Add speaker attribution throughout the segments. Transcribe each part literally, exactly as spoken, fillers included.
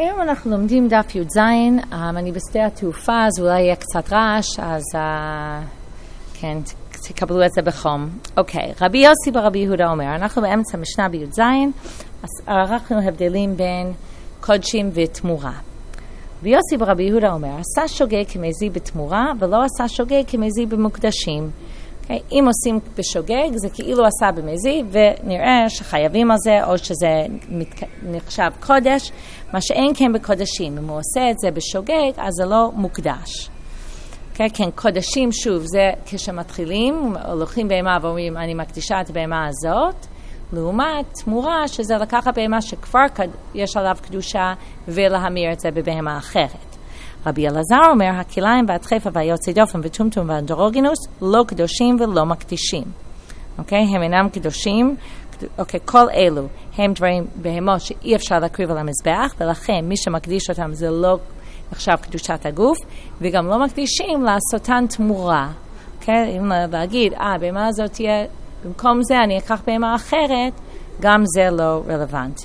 Speaker 1: היום אנחנו לומדים דף י' ז', um, אני בשדה התעופה, אז אולי יהיה קצת רעש, אז uh, כן, תקבלו את זה בחום. אוקיי, רבי יוסי ברבי יהודה אומר, אנחנו באמצע משנה בי' ז', אז ערכנו הבדלים בין קודשים ותמורה. רבי יוסי ברבי יהודה אומר, עשה שוגג כמזי בתמורה, ולא עשה שוגג כמזי במוקדשים. Okay, אם עושים בשוגג, זה כאילו עשה במזי, ונראה שחייבים על זה, או שזה נחשב קודש, מה שאין כן בקודשים. אם הוא עושה את זה בשוגג, אז זה לא מוקדש. Okay, כן, קודשים, שוב, זה כשמתחילים, הולכים בהמה ואומרים, אני מקדישה את הבהמה הזאת, לעומת תמורה, שזה לקחת בהמה שכבר יש עליו קדושה, ולהמיר את זה בבהמה אחרת. רבי אלעזר אומר, הכליים והדחפה והיוצאי דופן וטומטום ואנדרוגינוס לא קדושים ולא מקדישים. אוקיי? הם אינם קדושים. אוקיי, כל אלו הם דברים בהמות שאי אפשר להקריב על המזבח, ולכן מי שמקדיש אותם זה לא נחשב קדושת הגוף, וגם לא מקדישים לעשותן תמורה. אוקיי? אם להגיד, אה, בהמה הזאת תהיה, במקום זה אני אקח בהמה אחרת, גם זה לא רלוונטי.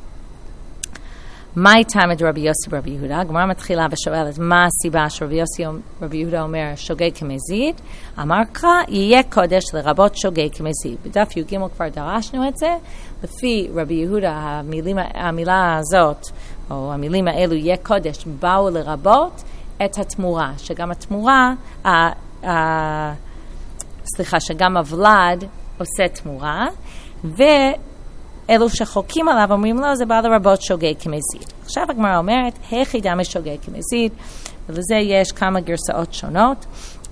Speaker 1: מה איתם את רבי יוסי ברבי יהודה? הגמרא מתחילה ושואלת מה הסיבה שרבי יוסי ברבי יהודה אומר שוגג כמזיד? אמר קרא, יהיה קודש לרבות שוגג כמזיד. בדף י"ג כבר דרשנו את זה. לפי רבי יהודה, המילים, המילה הזאת, או המילים האלו, יהיה קודש, באו לרבות את התמורה. שגם התמורה, ה, ה, סליחה, שגם הוולד עושה תמורה, ו... אלו שחוקים עליו אומרים לו, זה בא לרבות שוגג כמזיד. עכשיו הגמרא אומרת, היחידה משוגג כמזיד, ולזה יש כמה גרסאות שונות,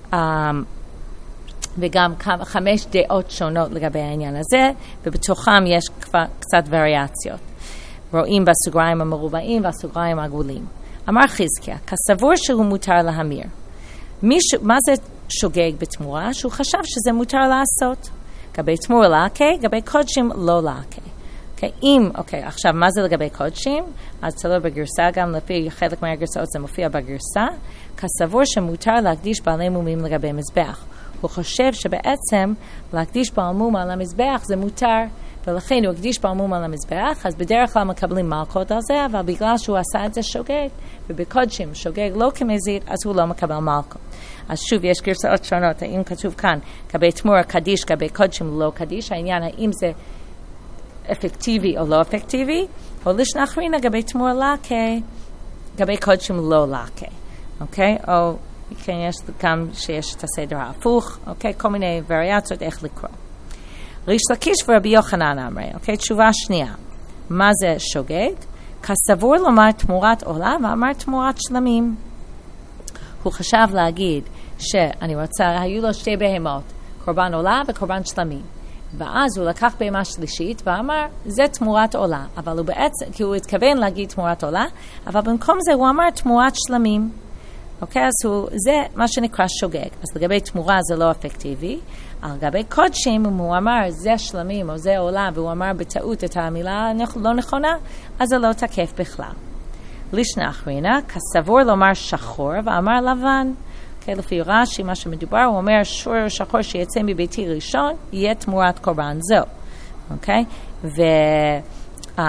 Speaker 1: וגם כמה, חמש דעות שונות לגבי העניין הזה, ובתוכם יש קצת וריאציות. רואים בסוגריים המרובעים והסוגריים העגולים. אמר חזקיה, כסבור שהוא מותר להמיר. ש... מה זה שוגג בתמורה? שהוא חשב שזה מותר לעשות. גבי תמורה להקה, גבי קודשים לא להקה. Okay, אם, אוקיי, okay, עכשיו מה זה לגבי קודשים? אז תלוי בגרסה, גם לפי חלק מהגרסאות זה מופיע בגרסה, כסבור שמותר להקדיש בעלי מומים לגבי מזבח. הוא חושב שבעצם להקדיש בעל מום על המזבח זה מותר, ולכן הוא הקדיש בעל מום על המזבח, אז בדרך כלל מקבלים מלכות על זה, אבל בגלל שהוא עשה את זה שוגג, ובקודשים שוגג לא כמזיד, אז הוא לא מקבל מלכות. אז שוב, יש גרסאות שונות, האם כתוב כאן, גבי תמורה קדיש, גבי קודשים לא קדיש, העניין האם זה אפקטיבי או לא אפקטיבי, או לשנה אחרינה גבי תמורה לקה, גבי קודשים לא לקה, אוקיי? או כן, יש גם שיש את הסדר ההפוך, אוקיי? כל מיני וריאציות איך לקרוא. ריש לקיש ורבי יוחנן אמרי, אוקיי? תשובה שנייה. מה זה שוגג? כסבור לומר תמורת עולה ואמר תמורת שלמים. הוא חשב להגיד שאני רוצה, היו לו שתי בהמות, קורבן עולה וקורבן שלמים. ואז הוא לקח בהמה שלישית ואמר, זה תמורת עולה. אבל הוא בעצם, כי הוא התכוון להגיד תמורת עולה, אבל במקום זה הוא אמר תמורת שלמים. אוקיי, אז הוא, זה מה שנקרא שוגג. אז לגבי תמורה זה לא אפקטיבי. על לגבי קודשים, אם הוא אמר, זה שלמים או זה עולה, והוא אמר בטעות את המילה לא נכונה, אז זה לא תקף בכלל. לשנה אחרינה, כסבור לומר שחור ואמר לבן. Okay, לפי רש"י, מה שמדובר, הוא אומר, שור שחור שיצא מביתי ראשון, יהיה תמורת קורבן זו. אוקיי? ו, um,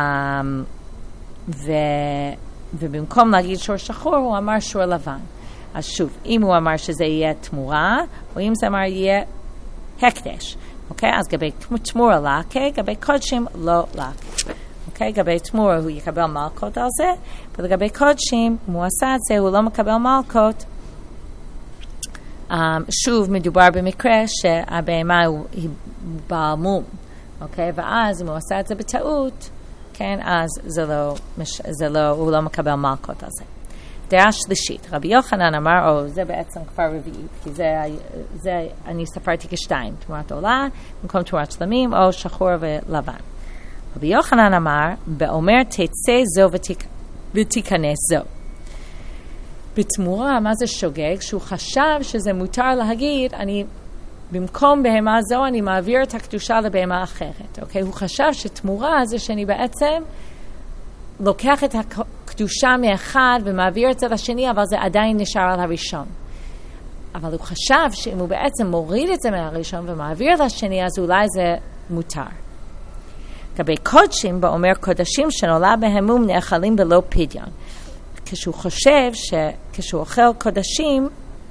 Speaker 1: ו, ובמקום להגיד שור שחור, הוא אמר שור לבן. אז שוב, אם הוא אמר שזה יהיה תמורה, או אם זה אמר יהיה הקדש. אוקיי? אז גבי תמורה לקה, גבי קודשים לא לקה. אוקיי? גבי תמורה הוא יקבל מלכות על זה, ולגבי קודשים, אם הוא עשה את זה, הוא לא מקבל מלכות. Um, שוב מדובר במקרה שהבהמה היא בעל מום, אוקיי? ואז אם הוא עשה את זה בטעות, כן, אז זה לא, זה לא, הוא לא מקבל מלכות על זה. דעה שלישית, רבי יוחנן אמר, או זה בעצם כבר רביעית, כי זה, זה אני ספרתי כשתיים, תמורת עולה, במקום תמורת שלמים, או שחור ולבן. רבי יוחנן אמר, באומר תצא זו ותיק, ותיכנס זו. בתמורה, מה זה שוגג? שהוא חשב שזה מותר להגיד, אני, במקום בהמה זו, אני מעביר את הקדושה לבהמה אחרת. אוקיי? הוא חשב שתמורה זה שאני בעצם לוקח את הקדושה מאחד ומעביר את זה לשני, אבל זה עדיין נשאר על הראשון. אבל הוא חשב שאם הוא בעצם מוריד את זה מהראשון ומעביר לשני, אז אולי זה מותר. לגבי קודשים, באומר קודשים שנולד בהמום נאכלים בלא פדיון. כשהוא חושב שכשהוא אוכל קודשים,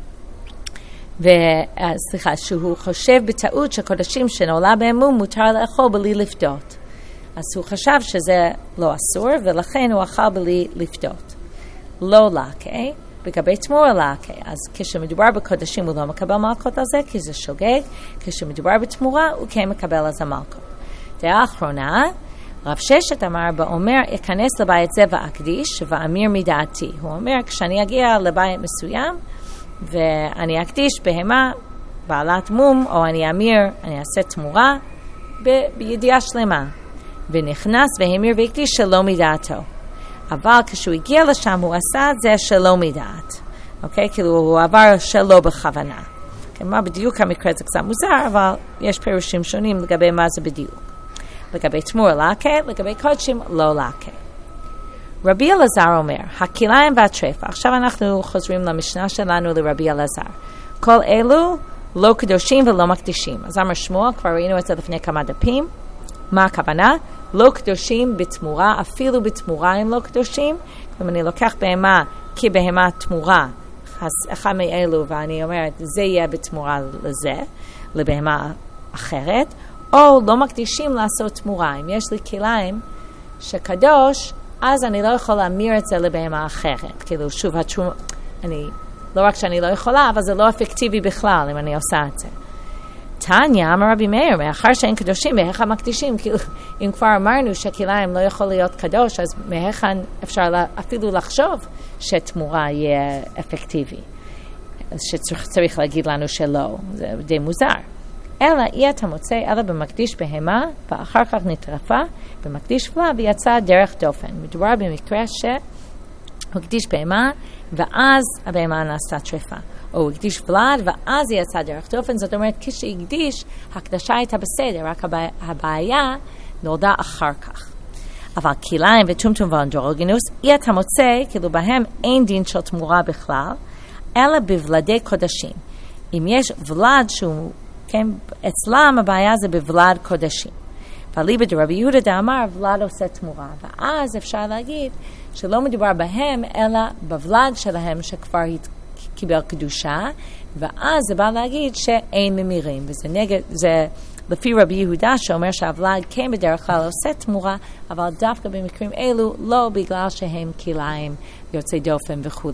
Speaker 1: וסליחה, שהוא חושב בטעות שקודשים שנולד בהמום מותר לאכול בלי לפדות. אז הוא חשב שזה לא אסור, ולכן הוא אכל בלי לפדות. לא לקה, לגבי תמורה לקה. אז כשמדובר בקודשים הוא לא מקבל מלכות על זה, כי זה שוגג. כשמדובר בתמורה הוא כן מקבל על זה מלכות. דעה האחרונה, רב ששת אמר באומר, אכנס לבית זה ואקדיש ואמיר מדעתי. הוא אומר, כשאני אגיע לבית מסוים, ואני אקדיש בהמה, בעלת מום, או אני אמיר, אני אעשה תמורה, ב- בידיעה שלמה. ונכנס והמיר והקדיש שלא מדעתו. אבל כשהוא הגיע לשם, הוא עשה את זה שלא מדעת. אוקיי? כאילו הוא עבר שלא בכוונה. כן, מה בדיוק המקרה זה קצת מוזר, אבל יש פירושים שונים לגבי מה זה בדיוק. לגבי תמורה לקה, לגבי קודשים לא לקה. רבי אלעזר אומר, הכליים והטרפה, עכשיו אנחנו חוזרים למשנה שלנו לרבי אלעזר. כל אלו לא קדושים ולא מקדישים. אז אמר שמואל, כבר ראינו את זה לפני כמה דפים. מה הכוונה? לא קדושים בתמורה, אפילו בתמורה הם לא קדושים. אם אני לוקח בהמה כבהמה תמורה, אחד מאלו, ואני אומרת, זה יהיה בתמורה לזה, לבהמה אחרת, או לא מקדישים לעשות תמורה. אם יש לי כליים שקדוש, אז אני לא יכול להמיר את זה לבהמה אחרת. כאילו, שוב, התשום, אני, לא רק שאני לא יכולה, אבל זה לא אפקטיבי בכלל אם אני עושה את זה. תניא, אמר רבי מאיר, מאחר שאין קדושים, מאיך המקדישים? כאילו, אם כבר אמרנו שכליים לא יכול להיות קדוש, אז מאיכן אפשר אפילו לחשוב שתמורה יהיה אפקטיבי. שצריך להגיד לנו שלא, זה די מוזר. אלא אי אתה מוצא, אלא במקדיש בהמה, ואחר כך נטרפה, במקדיש פלה, ויצא דרך דופן. מדובר במקרה שהוא הקדיש בהמה, ואז הבהמה נעשתה טרפה. או הוא הקדיש ולד, ואז היא יצא דרך דופן. זאת אומרת, כשהקדיש, הקדשה הייתה בסדר, רק הבעיה נולדה אחר כך. אבל כליים וטומטום ואנדרוגינוס, אי אתה מוצא, כאילו בהם אין דין של תמורה בכלל, אלא בוולדי קודשים. אם יש ולד שהוא, כן, אצלם הבעיה זה בוולד קודשים. ואליבא דרבי יהודה דאמר, ולד עושה תמורה. ואז אפשר להגיד שלא מדובר בהם, אלא בוולד שלהם שכבר קיבל קדושה, ואז זה בא להגיד שאין ממירים. וזה נגד, זה לפי רבי יהודה שאומר שהוולד כן בדרך כלל עושה תמורה, אבל דווקא במקרים אלו לא, בגלל שהם כליים יוצאי דופן וכו'.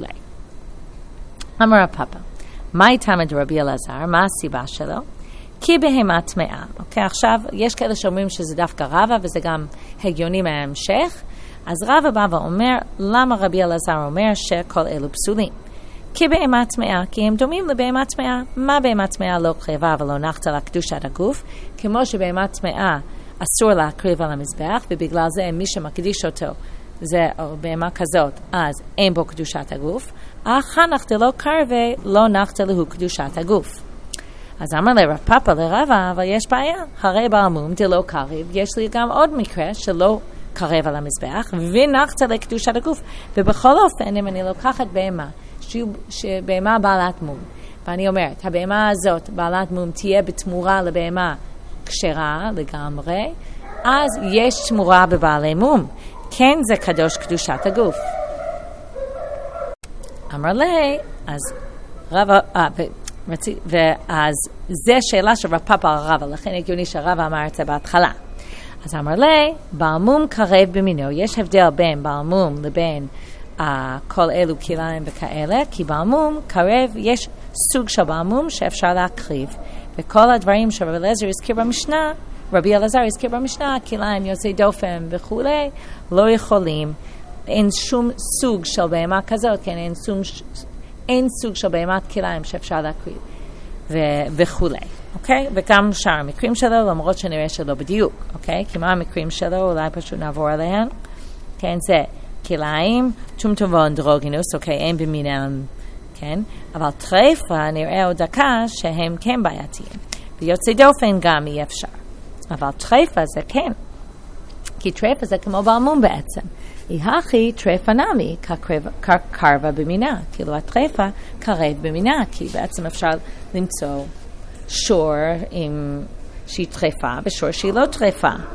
Speaker 1: אמר הפאפה, מה איתם את רבי אלעזר? מה הסיבה שלו? כי בהמה טמאה. אוקיי, עכשיו יש כאלה שאומרים שזה דווקא רבא, וזה גם הגיוני מההמשך. אז רבא בא ואומר, למה רבי אלעזר אומר שכל אלו פסולים? כי בהמה טמאה, כי הם דומים לבהמה טמאה. מה בהמה טמאה לא קרבה ולא נחתה לה קדושת הגוף? כמו שבהמה טמאה אסור להקריב על המזבח, ובגלל זה מי שמקדיש אותו, זה בהמה כזאת, אז אין בו קדושת הגוף. אך נחתה לו קרבה, לא נחתה לו קדושת הגוף. אז אמר לרב פאפה לרבא, אבל יש בעיה. הרי בעלמום דלא קריב, יש לי גם עוד מקרה שלא קרב על המזבח, ונחתה לקדושת הגוף. ובכל אופן, אם אני לוקחת בהמה, שבהמה בעלת מום, ואני אומרת, הבהמה הזאת, בעלת מום, תהיה בתמורה לבהמה כשרה לגמרי, אז יש תמורה בבעלי מום. כן, זה קדוש קדושת הגוף. אמר לי, אז רבא, אה, ורצי, ואז זה שאלה של רב פאפה על רבא, לכן הגיוני שהרבא אמר את זה בהתחלה. אז אמר לי, בעל מום קרב במינו, יש הבדל בין בעל מום לבין uh, כל אלו כליים וכאלה, כי בעל מום קרב, יש סוג של בעל מום שאפשר להקריב, וכל הדברים שרבי אלעזר הזכיר במשנה, רבי אלעזר הזכיר במשנה, כליים יוצאי דופן וכו', לא יכולים, אין שום סוג של בהמה כזאת, כן, אין סוג, אין סוג של בהמת כליים שאפשר להקריב, ו- וכו'. אוקיי? וגם שאר המקרים שלו, למרות שנראה שלא בדיוק, אוקיי? כי מה המקרים שלו? אולי פשוט נעבור עליהם. כן, זה כליים, טומטום ואנדרוגינוס, אוקיי, אין במינם, כן? אבל טרפה נראה עוד דקה שהם כן בעייתיים. ויוצאי דופן גם אי אפשר. אבל טרפה זה כן. כי טרפה זה כמו בעלמום בעצם. היא הכי טרפה נמי, כקרבה במינה. כאילו הטרפה קרב במינה, כי בעצם אפשר למצוא שור עם שהיא טרפה ושור שהיא לא טרפה.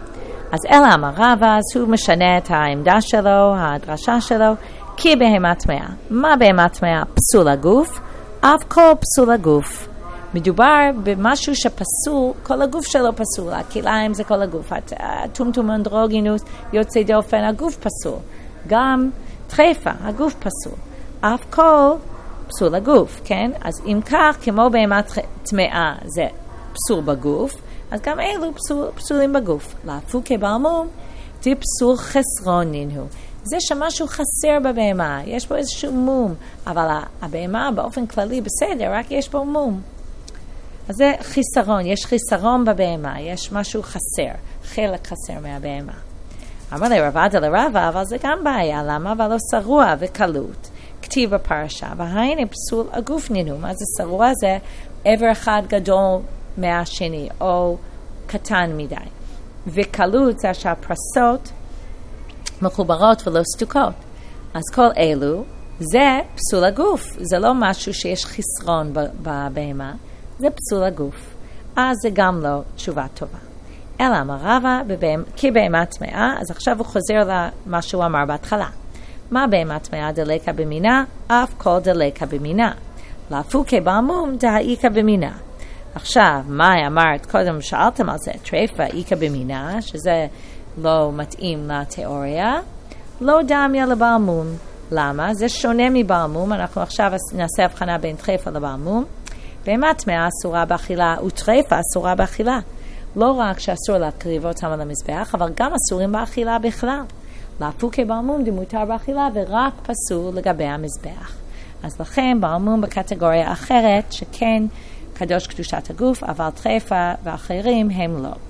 Speaker 1: אז אלא אמר רבא, אז הוא משנה את העמדה שלו, הדרשה שלו, כי בהמה טמאה. מה בהמה טמאה? פסול הגוף, אף כל פסול הגוף. מדובר במשהו שפסול, כל הגוף שלו פסול, הכליים זה כל הגוף, הטומטום אנדרוגינוס, יוצא דופן, הגוף פסול. גם טרפה, הגוף פסול. אף כל פסול הגוף, כן? אז אם כך, כמו בהמה טמאה זה פסול בגוף, אז גם אלו פסול, פסולים בגוף. לאפו כבעל מום, זה פסול חסרונין הוא. זה שמשהו חסר בבהמה, יש בו איזשהו מום, אבל הבהמה באופן כללי בסדר, רק יש בו מום. אז זה חיסרון, יש חיסרון בבהמה, יש משהו חסר, חלק חסר מהבהמה. אמר לי רבדה לרבא, אבל זה גם בעיה, למה? אבל לא שרוע וקלות. כתיב בפרשה, והיינה פסול הגוף נינו, מה זה שרוע? זה עבר אחד גדול מהשני, או קטן מדי. וקלות זה שהפרסות מחוברות ולא סתוקות. אז כל אלו, זה פסול הגוף, זה לא משהו שיש חסרון בבהמה, זה פסול הגוף. אז זה גם לא תשובה טובה. אלא אמר רבא, כי בהמה טמאה, אז עכשיו הוא חוזר למה שהוא אמר בהתחלה. מה בהמה טמאה דלקה במינה? אף כל דלקה במינה. לאפו כבעל מום דאיכא במינה. עכשיו, מה אמרת? קודם שאלתם על זה, טרפה איכא במינה, שזה לא מתאים לתיאוריה. לא דמיה לבעל מום. למה? זה שונה מבעל מום. אנחנו עכשיו נעשה הבחנה בין טרפה לבעל מום. בהמה טמאה אסורה באכילה, וטרפה אסורה באכילה. לא רק שאסור להקריב אותם על המזבח, אבל גם אסורים באכילה בכלל. לאפו כבעל מום דמותר באכילה, ורק פסול לגבי המזבח. אז לכן בעל מום בקטגוריה אחרת, שכן קדוש קדושת הגוף, אבל טרפה ואחרים הם לא.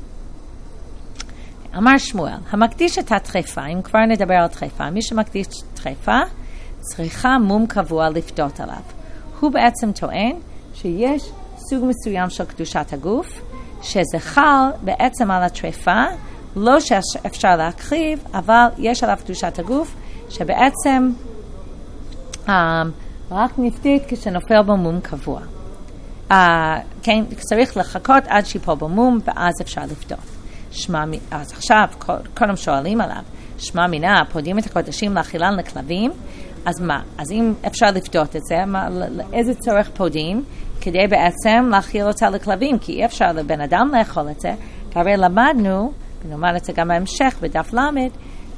Speaker 1: אמר שמואל, המקדיש את הטרפה, אם כבר נדבר על טרפה, מי שמקדיש טרפה, צריכה מום קבוע לפדות עליו. הוא בעצם טוען שיש סוג מסוים של קדושת הגוף, שזה חל בעצם על הטרפה, לא שאפשר להקריב, אבל יש עליו קדושת הגוף, שבעצם um, רק נפתית כשנופל בו מום קבוע. Uh, כן, צריך לחכות עד שיפול בו מום, ואז אפשר לפדות. שמה, אז עכשיו, קודם שואלים עליו, שמה מינה, פודים את הקודשים לאכילן לכלבים, אז מה? אז אם אפשר לפדות את זה, מה, איזה צורך פודים? כדי בעצם להאכיל אותה לכלבים, כי אי אפשר לבן אדם לאכול את זה. הרי למדנו, ונאמר את זה גם בהמשך בדף למד,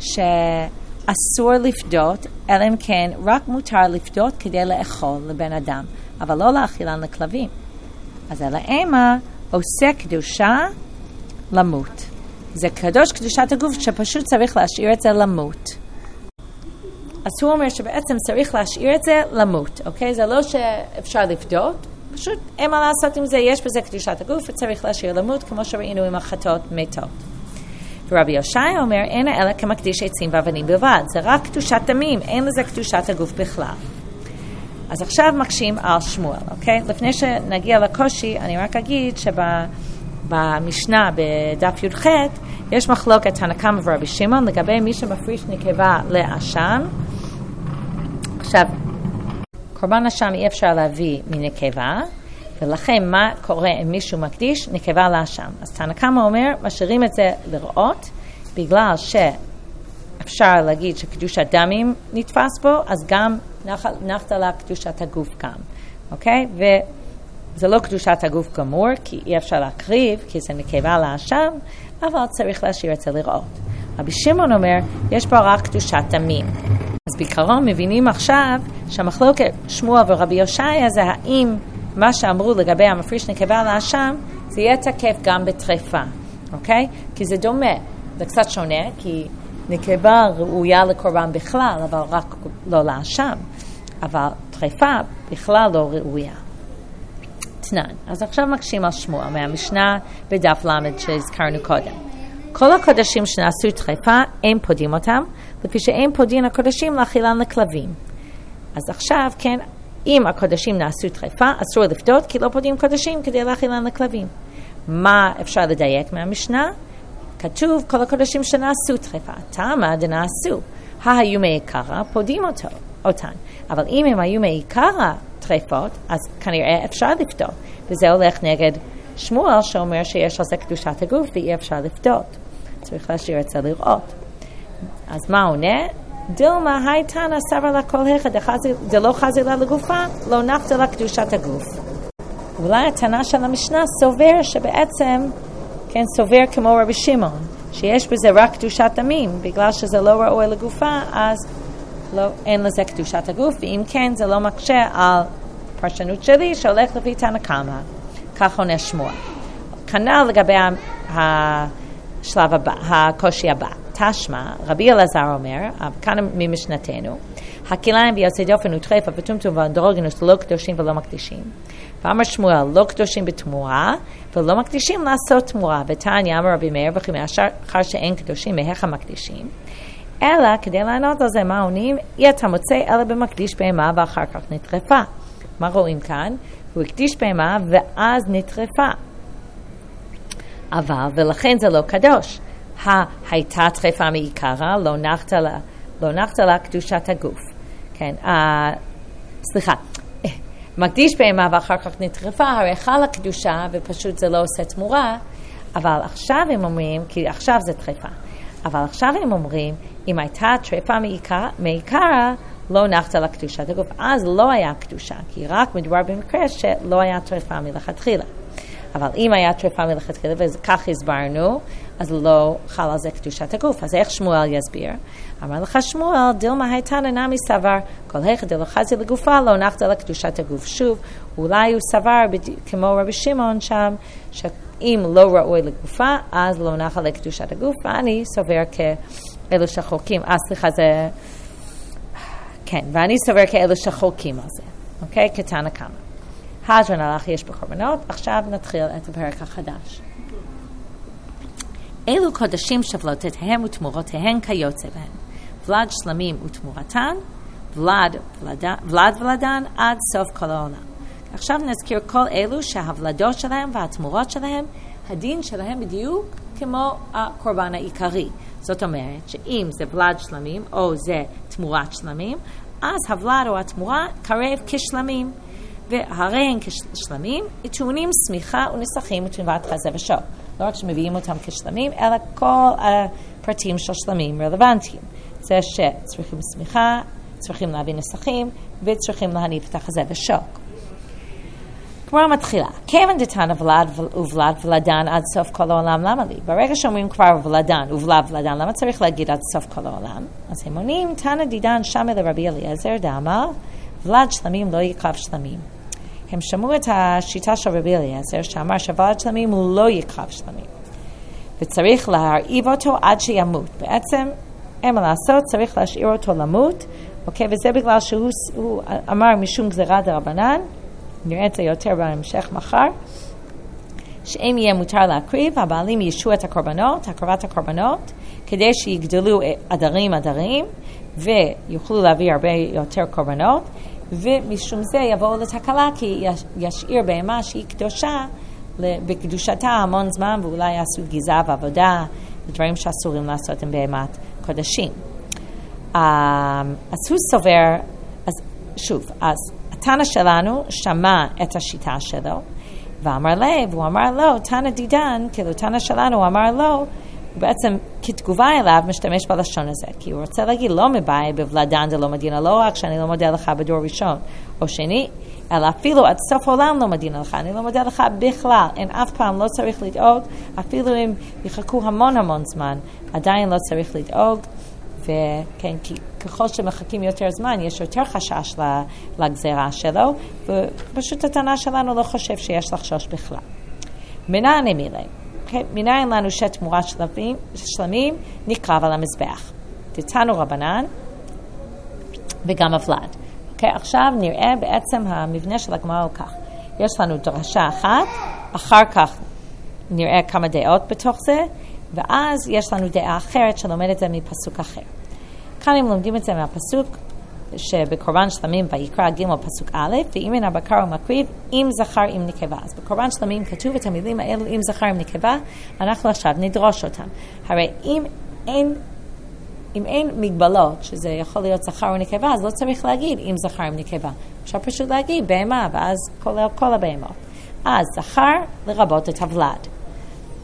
Speaker 1: שאסור לפדות, אלא אם כן רק מותר לפדות כדי לאכול לבן אדם, אבל לא להאכילן לכלבים. אז אלא אימה עושה קדושה למות. זה קדוש קדושת הגוף שפשוט צריך להשאיר את זה למות. אז הוא אומר שבעצם צריך להשאיר את זה למות, אוקיי? זה לא שאפשר לפדות, פשוט אין מה לעשות עם זה, יש בזה קדושת הגוף וצריך להשאיר למות, כמו שראינו עם החטאות מתות. ורבי יושעיה אומר, אין אלא כמקדיש עצים ואבנים בלבד, זה רק קדושת דמים, אין לזה קדושת הגוף בכלל. אז עכשיו מקשים על שמואל, אוקיי? לפני שנגיע לקושי, אני רק אגיד שבמשנה בדף י"ח, יש מחלוקת תנא קמא ורבי שמעון לגבי מי שמפריש נקבה לאשם. עכשיו, קורבן אשם אי אפשר להביא מנקבה, ולכן מה קורה אם מישהו מקדיש נקבה לאשם? אז תנא קמא אומר, משאירים את זה לראות, בגלל שאפשר להגיד שקדושת דמים נתפס בו, אז גם נחת לה קדושת הגוף גם, אוקיי? וזה לא קדושת הגוף גמור, כי אי אפשר להקריב, כי זה נקבה לאשם, אבל צריך להשאיר את זה לראות. רבי שמעון אומר, יש פה רק קדושת דמים. אז בעיקרון מבינים עכשיו שהמחלוקת שמואל ורבי יושעיה זה האם מה שאמרו לגבי המפריש נקבה לאשם, זה יהיה תקף גם בטרפה, אוקיי? כי זה דומה, זה קצת שונה, כי נקבה ראויה לקורבן בכלל, אבל רק לא לאשם. אבל טרפה בכלל לא ראויה. תנן. אז עכשיו מקשים על שמואל מהמשנה בדף למד שהזכרנו קודם. כל הקודשים שנעשו טרפה, אין פודים אותם, לפי שאין פודין הקודשים לאכילן לכלבים. אז עכשיו, כן, אם הקודשים נעשו טרפה, אסור לפדות, כי לא פודים קודשים כדי להאכילן לכלבים. מה אפשר לדייק מהמשנה? כתוב, כל הקודשים שנעשו טרפה, תמה דנעשו, היו מעיקרא, פודים אותו, אותן. אבל אם הם היו מעיקרא טרפות, אז כנראה אפשר לפדות. וזה הולך נגד שמואל שאומר שיש על זה קדושת הגוף ואי אפשר לפדות. צריך להשאיר את זה לראות. אז מה עונה? דילמה הייתנה סבר לה כל אחד, דלא חזילה לגופה, לא נחתה לה קדושת הגוף. אולי הטענה של המשנה סובר שבעצם, כן, סובר כמו רבי שמעון, שיש בזה רק קדושת דמים, בגלל שזה לא ראוי לגופה, אז לא, אין לזה קדושת הגוף, ואם כן זה לא מקשה על פרשנות שלי שהולך לפי תנא קמא. כך עונה שמואל. כנ"ל לגבי השלב הבא, הקושי הבא. תשמע, רבי אלעזר אומר, כאן ממשנתנו, הכליים ביוצאי דופן וטרפה וטומטום ואנדרוגינוס לא קדושים ולא מקדישים. ואמר שמואל, לא קדושים בתמורה ולא מקדישים לעשות תמורה. בתניא אמר רבי מאיר וכי מאחר שאין קדושים מהיכא מקדישים. אלא כדי לענות על זה מה עונים, אי אתה מוצא אלא במקדיש בהמה ואחר כך נטרפה. מה רואים כאן? הוא הקדיש בהמה ואז נטרפה. אבל, ולכן זה לא קדוש. הייתה טרפה מעיקרה, לא נחתה לה, לא נחתה לה קדושת הגוף. כן, אה, סליחה, מקדיש בהמה ואחר כך נטרפה, הרי חלה קדושה ופשוט זה לא עושה תמורה, אבל עכשיו הם אומרים, כי עכשיו זה טרפה, אבל עכשיו הם אומרים, אם הייתה טרפה מעיקרה, מעיקרה לא נחתה לה קדושת הגוף, אז לא היה קדושה, כי רק מדובר במקרה שלא היה טרפה מלכתחילה. אבל אם היה טרפה מלכתחילה, וכך הסברנו, אז לא חל על זה קדושת הגוף. אז איך שמואל יסביר? אמר לך שמואל, דילמה הייתנה נמי סבר, כל היכא דלא חזי לגופה, לא נחתה לה קדושת הגוף. שוב, אולי הוא סבר כמו רבי שמעון שם, שאם לא ראוי לגופה, אז לא נחתה לה קדושת הגוף, ואני סובר כאלו שחוקים. אה, סליחה, זה... כן, ואני סובר כאלו שחוקים על זה. אוקיי? כתנא קמא. הז'רן הלך יש בקורבנות, עכשיו נתחיל את הפרק החדש. אילו קודשים שבלותיהם ותמורותיהם כיוצא בהן, ולד שלמים ותמורתן, ולד ולד ולדן עד סוף כל העולם. עכשיו נזכיר כל אלו שההבלדות שלהם והתמורות שלהם, הדין שלהם בדיוק כמו הקורבן העיקרי. זאת אומרת שאם זה ולד שלמים או זה תמורת שלמים, אז הוולד או התמורה קרב כשלמים. והרי הן כשלמים, טעונים סמיכה ונסחים ותנובת חזה ושוק. לא רק שמביאים אותם כשלמים, אלא כל הפרטים של שלמים רלוונטיים. זה שצריכים סמיכה, צריכים להביא נסחים, וצריכים להניף את החזה ושוק. כבר מתחילה. כיוון דתנא ולד ובלד ולדן עד סוף כל העולם, למה לי? ברגע שאומרים כבר ולדן ובלד ולדן, למה צריך להגיד עד סוף כל העולם? אז הם עונים, תנא דידן שמע לרבי אליעזר דאמר, ולד שלמים לא יקרב שלמים. הם שמעו את השיטה של רבי אליעזר שאמר שוולד שלמים לא יקרב שלמים. וצריך להרעיב אותו עד שימות. בעצם, אין מה לעשות, צריך להשאיר אותו למות. אוקיי, וזה בגלל שהוא אמר משום גזירה דרבנן, נראה את זה יותר בהמשך מחר, שאם יהיה מותר להקריב, הבעלים ישו את הקורבנות, הקרבת הקורבנות, כדי שיגדלו עדרים עדרים, ויוכלו להביא הרבה יותר קורבנות, ומשום זה יבואו לתקלה, כי ישאיר בהמה שהיא קדושה, בקדושתה המון זמן, ואולי יעשו גזע ועבודה, ודברים שאסורים לעשות עם בהמת קודשים. אז הוא סובר, אז שוב, אז התנא שלנו שמע את השיטה שלו, ואמר לה, והוא אמר לו, תנא דידן, כאילו תנא שלנו, הוא אמר לו, הוא בעצם כתגובה אליו משתמש בלשון הזה, כי הוא רוצה להגיד, לא מבאי בבלדן דלא מדינה, לא רק שאני לא מודה לך בדור ראשון או שני, אלא אפילו עד סוף העולם לא מדינה לך, אני לא מודה לך בכלל, אין אף פעם לא צריך לדאוג, אפילו אם יחכו המון המון זמן, עדיין לא צריך לדאוג, וכן, כי ככל שמחכים יותר זמן, יש יותר חשש לגזירה שלו, ופשוט התנא שלנו לא חושב שיש לחשוש בכלל. מנין מילי, מנין לנו שתמורת שלמים, שלמים נקרב על המזבח. תתנו רבנן, וגם הוולד. Okay, עכשיו נראה בעצם המבנה של הגמרא הוא כך. יש לנו דרשה אחת, אחר כך נראה כמה דעות בתוך זה, ואז יש לנו דעה אחרת שלומדת את זה מפסוק אחר. כאן הם לומדים את זה מהפסוק שבקורבן שלמים ויקרא ג' פסוק א', ואם אין הבקר ומקריב, אם זכר אם נקבה. אז בקורבן שלמים כתוב את המילים האלו, אם זכר אם נקבה, אנחנו עכשיו נדרוש אותם. הרי אם אין, אם אין מגבלות, שזה יכול להיות זכר או נקבה, אז לא צריך להגיד אם זכר אם נקבה. אפשר פשוט להגיד בהמה, ואז כל, כל הבהמות. אז זכר לרבות את הוולד.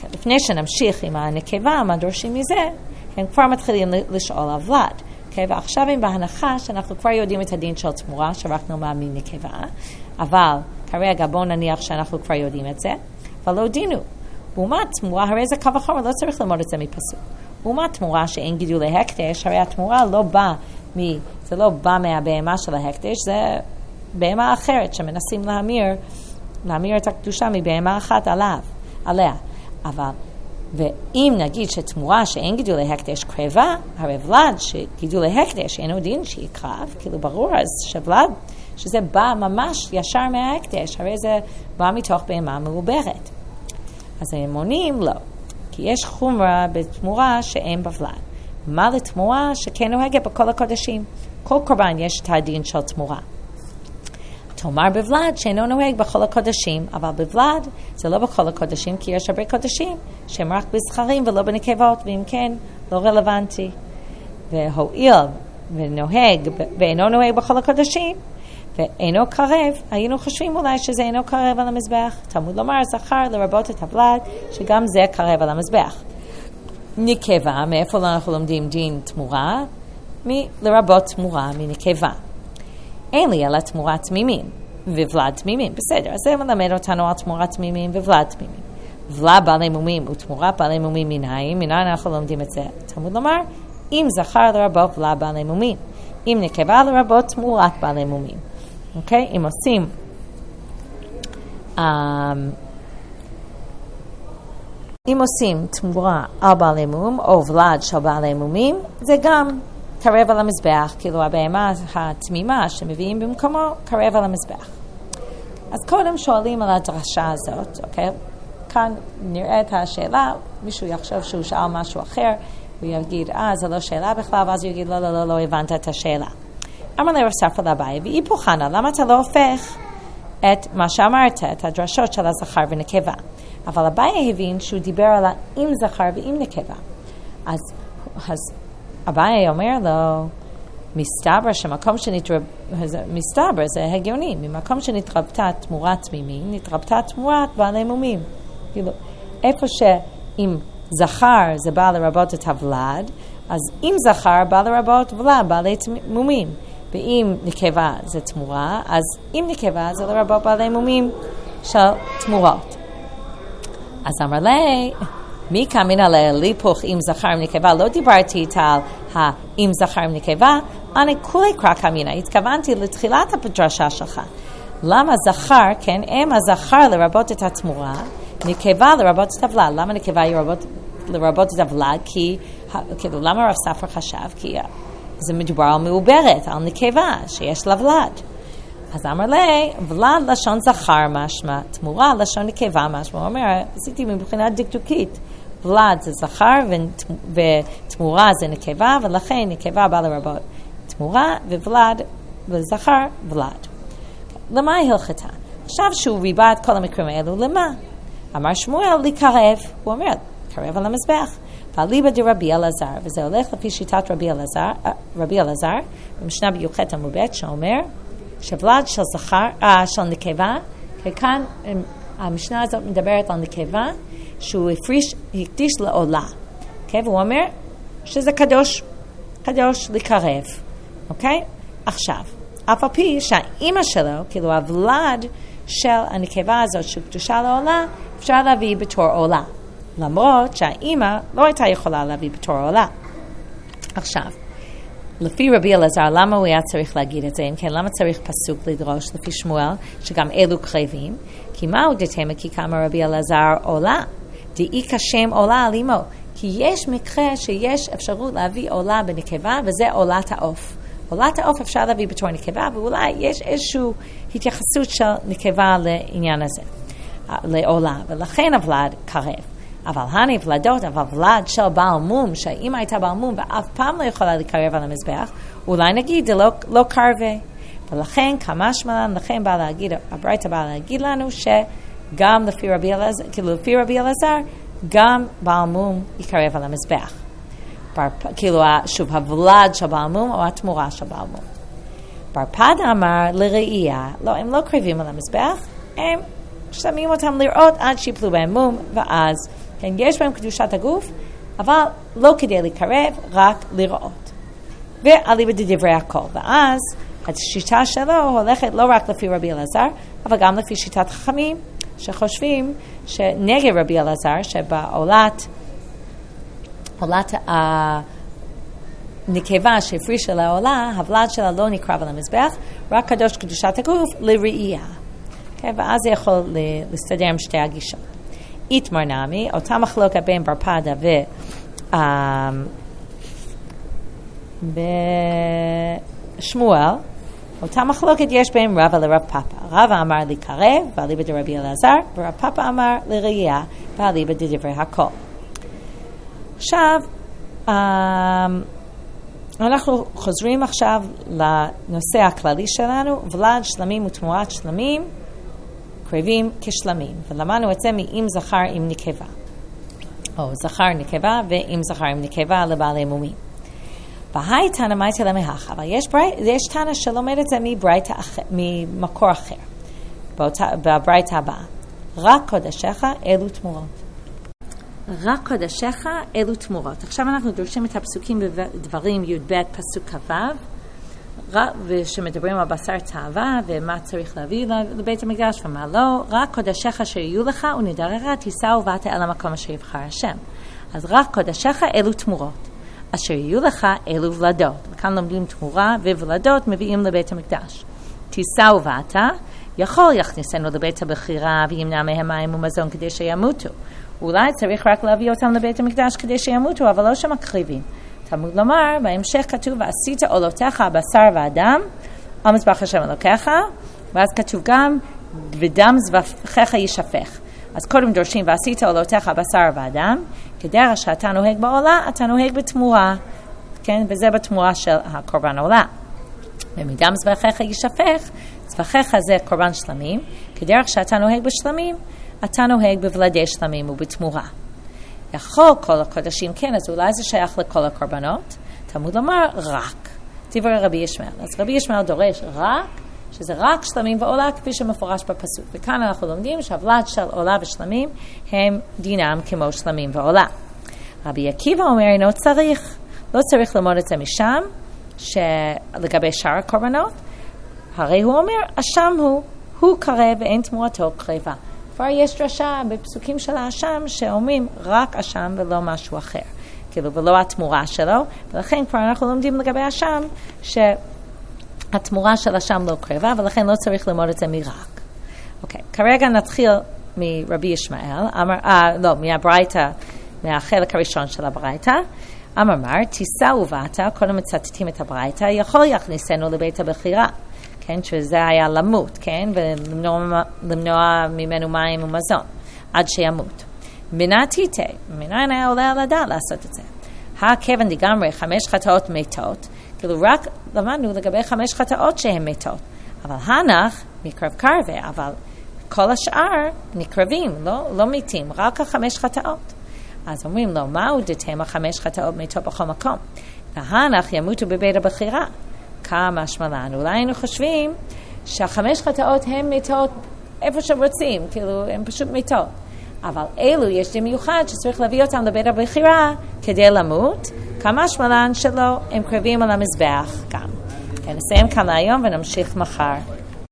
Speaker 1: לפני שנמשיך עם הנקבה, מה דורשים מזה, הם כבר מתחילים לשאול על ולד. Okay, ועכשיו הם בהנחה שאנחנו כבר יודעים את הדין של תמורה, שרק נאמר מנקבה, אבל כרגע בואו נניח שאנחנו כבר יודעים את זה, אבל לא דינו. ומה תמורה, הרי זה קו אחר, לא צריך ללמוד את זה מפסוק. ומה תמורה שאין גידול להקדש, הרי התמורה לא באה מ... זה לא בא מהבהמה של ההקדש, זה בהמה אחרת שמנסים להמיר, להמיר את הקדושה מבהמה אחת עליו, עליה. אבל, ואם נגיד שתמורה שאין גידול להקדש קרבה, הרי ולד שגידול להקדש אינו דין שיקרב, כאילו ברור אז שוולד, שזה בא ממש ישר מההקדש, הרי זה בא מתוך בהמה מעוברת. אז הם עונים לא, כי יש חומרה בתמורה שאין בוולד. מה לתמורה שכן נוהגת בכל הקודשים? כל קורבן יש את הדין של תמורה. תאמר בוולד שאינו נוהג בכל הקודשים, אבל בוולד זה לא בכל הקודשים, כי יש הרבה קודשים שהם רק בזכרים ולא בנקבות, ואם כן, לא רלוונטי. והואיל ונוהג, ואינו נוהג בכל הקודשים, ואינו קרב, היינו חושבים אולי שזה אינו קרב על המזבח. תלמוד לומר זכר לרבות את הוולד, שגם זה קרב על המזבח. נקבה, מאיפה אנחנו לומדים דין תמורה? מלרבות תמורה מנקבה. אין לי על תמורה תמימים, וולד תמימים, בסדר, אז זה מלמד אותנו על תמורה תמימים וולד תמימים. ולד בעלי מומים ותמורה בעלי מומים מנין, מנין אנחנו לומדים את זה. תלמוד לומר, אם זכר לרבות ולד בעלי מומים, אם נקבה לרבות תמורת בעלי מומים. אוקיי? אם עושים אם עושים תמורה על בעלי מום או ולד של בעלי מומים, זה גם קרב על המזבח, כאילו הבהמה התמימה שמביאים במקומו קרב על המזבח. אז קודם שואלים על הדרשה הזאת, אוקיי? כאן נראה את השאלה, מישהו יחשוב שהוא שאל משהו אחר, הוא יגיד, אה, זו לא שאלה בכלל, ואז הוא יגיד, לא, לא, לא, לא הבנת את השאלה. אמר לרב ספרא לאביי, והיא פוחנה, למה אתה לא הופך את מה שאמרת, את הדרשות של הזכר ונקבה? אבל אביי הבין שהוא דיבר על האם זכר ואם נקבה. אז, אז אביי אומר לו, מסתבר שמקום שנתרב... מסתבר, זה הגיוני, ממקום שנתרבתה תמורת תמימים, נתרבתה תמורת בעלי מומים. כאילו, איפה שאם זכר זה בא לרבות את הוולד, אז אם זכר בא לרבות ולד, בעלי מומים. ואם נקבה זה תמורה, אז אם נקבה זה לרבות בעלי מומים של תמורות. אז אמר לי, מי כאמין עליה ליפוך אם זכר עם נקבה? לא דיברתי איתה על האם זכר עם נקבה, אני כולי קרא כאמינה, התכוונתי לתחילת הפדרשה שלך. למה זכר, כן, אם הזכר לרבות את התמורה, נקבה לרבות את הוולד. למה נקבה היא לרבות, לרבות את הוולד? כי, כאילו, למה רב ספרא חשב? כי זה מדובר על מעוברת, על נקבה שיש לה ולד. אז אמר לי, ולד לשון זכר משמע, תמורה לשון נקבה משמע. הוא אומר, עשיתי מבחינה דקדוקית. ולד זה זכר ותמורה זה נקבה, ולכן נקבה בא לרבות תמורה, וולד וזכר ולד. למה היא הלכתה? עכשיו שהוא ריבה את כל המקרים האלו, למה? אמר שמואל לקרב, הוא אומר, קרב על המזבח. ואליבא דרבי אלעזר, וזה הולך לפי שיטת רבי אלעזר, רבי אלעזר, במשנה בי"ח עמוד ב' שאומר, שוולד של זכר, אה, של נקבה, כי כאן המשנה הזאת מדברת על נקבה, שהוא הפריש, הקדיש לעולה. אוקיי? והוא אומר שזה קדוש, קדוש לקרב. אוקיי? עכשיו, אף על פי שהאימא שלו, כאילו הוולד של הנקבה הזאת שקדושה לעולה, אפשר להביא בתור עולה. למרות שהאימא לא הייתה יכולה להביא בתור עולה. עכשיו, לפי רבי אלעזר, למה הוא היה צריך להגיד את זה? אם כן, למה צריך פסוק לדרוש לפי שמואל, שגם אלו קרבים? כי מהו דתמה? כי כמה רבי אלעזר עולה. דאי כשם עולה על אמו. כי יש מקרה שיש אפשרות להביא עולה בנקבה, וזה עולת העוף. עולת העוף אפשר להביא בתור נקבה, ואולי יש איזושהי התייחסות של נקבה לעניין הזה, לעולה, ולכן הוולד קרב. אבל הני ולדות, אבל ולד של בעל מום, שהאמא הייתה בעל מום ואף פעם לא יכולה לקרב על המזבח, אולי נגיד, זה לא, לא קרבה. ולכן, כמה שמלן, לכן בא להגיד, הברייתא בא להגיד לנו שגם לפי רבי אלעזר, כאילו לפי רבי אלעזר, גם בעל מום יקרב על המזבח. כאילו, שוב, הוולד של בעל מום או התמורה של בעל מום. בר פדה אמר לראייה, לא, הם לא קרבים על המזבח, הם שמים אותם לראות עד שיפלו בהם מום, ואז כן, יש בהם קדושת הגוף, אבל לא כדי לקרב, רק לראות. ואליבא דדברי הכל. ואז השיטה שלו הולכת לא רק לפי רבי אלעזר, אבל גם לפי שיטת חכמים, שחושבים שנגד רבי אלעזר, שבעולת, עולת הנקבה שהפרישה לעולה, הוולד שלה לא נקרב על המזבח, רק קדוש קדושת הגוף לראייה. Okay, ואז זה יכול להסתדר עם שתי הגישות. איתמר נמי, אותה מחלוקת בין בר פדה ו... בשמואל, אותה מחלוקת יש בין רבא לרב פאפא. רבא אמר לקרב, ואליבא דרבי אלעזר, ורב פאפא אמר לראייה, ואליבא דדברי הכל. עכשיו, אנחנו חוזרים עכשיו לנושא הכללי שלנו, ולד שלמים ותמורת שלמים, קרבים כשלמים. ולמדנו את זה מאם זכר עם נקבה. או זכר נקבה ואם זכר עם נקבה לבעלי מומים. והי תנא מייתא למהכה, אבל יש, יש תנא שלומד את זה מברייתא אחר, ממקור אחר, בברייתא הבאה. רק קודשך אלו תמורות. רק קודשך אלו תמורות. עכשיו אנחנו דורשים את הפסוקים בדברים י"ב פסוק כ"ו, ושמדברים על בשר תאווה ומה צריך להביא לבית המקדש ומה לא. רק קודשך אשר יהיו לך ונדרך תישא ובאת אל המקום אשר יבחר השם. אז רק קודשך אלו תמורות. אשר יהיו לך אלו ולדות. וכאן לומדים תמורה וולדות מביאים לבית המקדש. תישא ובאת, יכול יכניסנו לבית הבחירה וימנע מהם מים ומזון כדי שימותו. אולי צריך רק להביא אותם לבית המקדש כדי שימותו, אבל לא שמקריבים. תלמוד לומר, בהמשך כתוב, ועשית עולותיך הבשר והדם, על מזבח השם אלוקיך, ואז כתוב גם, ודם זבחיך ישפך. אז קודם דורשים, ועשית עולותיך הבשר והדם, כדרך שאתה נוהג בעולה, אתה נוהג בתמורה, כן? וזה בתמורה של הקורבן עולה. ומדם זבחיך ישפך, זבחיך זה קורבן שלמים, כדרך שאתה נוהג בשלמים, אתה נוהג בוולדי שלמים ובתמורה. יכול כל הקודשים, כן, אז אולי זה שייך לכל הקורבנות, תלמוד לומר רק, דברי רבי ישמעאל. אז רבי ישמעאל דורש רק, שזה רק שלמים ועולה כפי שמפורש בפסוק. וכאן אנחנו לומדים שהוולד של עולה ושלמים הם דינם כמו שלמים ועולה. רבי עקיבא אומר, אינו צריך, לא צריך ללמוד את זה משם, שלגבי שאר הקורבנות, הרי הוא אומר, אשם הוא, הוא קרב ואין תמורתו קרבה. כבר יש דרשה בפסוקים של האשם שאומרים רק אשם ולא משהו אחר. כאילו, ולא התמורה שלו, ולכן כבר אנחנו לומדים לגבי אשם שהתמורה של אשם לא קרבה, ולכן לא צריך ללמוד את זה מרק. אוקיי, כרגע נתחיל מרבי ישמעאל, אמר, אה, לא, מהברייתא, מהחלק הראשון של הברייתא, אמר מר, תישא ובאת, קודם מצטטים את הברייתא, יכול יכניסנו לבית הבחירה. כן, שזה היה למות, כן, ולמנוע ממנו מים ומזון, עד שימות. מנעתיתי, מנין היה עולה על הדעת לעשות את זה. הכיוון לגמרי חמש חטאות מתות, כאילו רק למדנו לגבי חמש חטאות שהן מתות, אבל הנח מקרב קרבה, אבל כל השאר נקרבים, לא, לא מתים, רק החמש חטאות. אז אומרים לו, מהו דתם החמש חטאות מתות בכל מקום? והנח ימותו בבית הבחירה. כמה שמלן, אולי היינו חושבים שהחמש חטאות הן מתות איפה שרוצים, כאילו הן פשוט מתות. אבל אלו יש די מיוחד שצריך להביא אותם לבית הבחירה כדי למות, כמה שמלן שלו הם קרבים על המזבח גם. נסיים כאן להיום ונמשיך מחר.